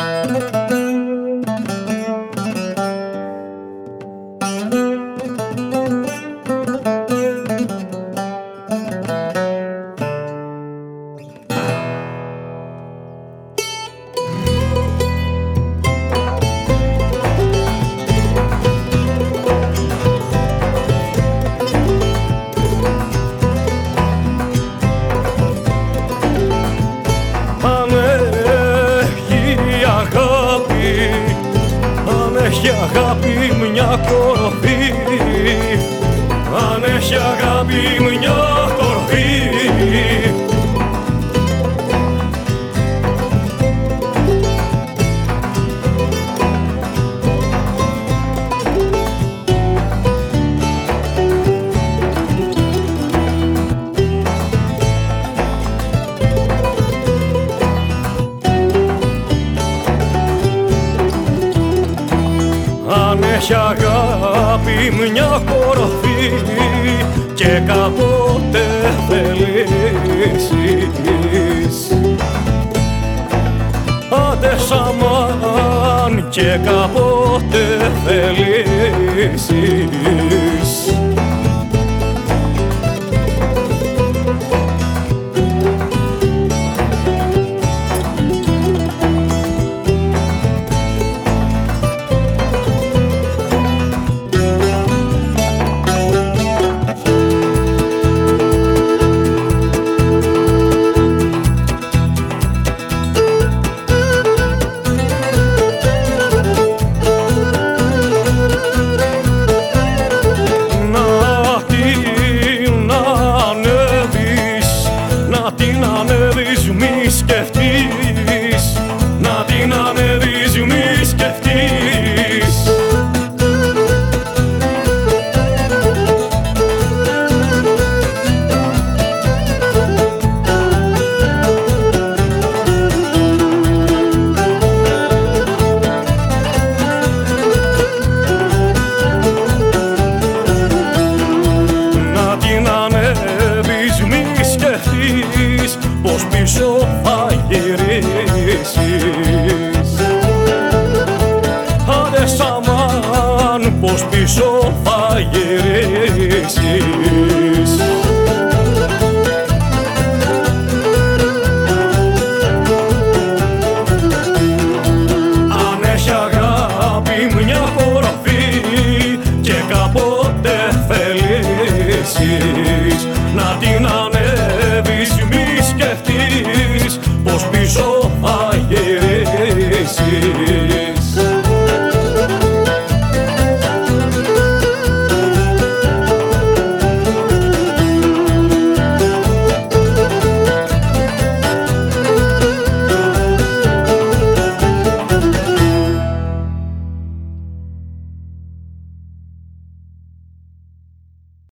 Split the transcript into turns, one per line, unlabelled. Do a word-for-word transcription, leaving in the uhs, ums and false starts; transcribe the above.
έχει αγάπη μια κορφή, αν έχει αγάπη μια κορφή, αν έχει αγάπη μια κορφή και κάποτε θελήσεις, άντε σαμάν και κάποτε θελήσεις. Να την ανέβεις μη σκεφτείς, να την ανέβεις μη σκεφτείς. Να την ανέβεις μη σκεφτείς, πως πίσω θα γυρίσεις. Άντε σαμάν, πως πίσω θα γυρίσεις.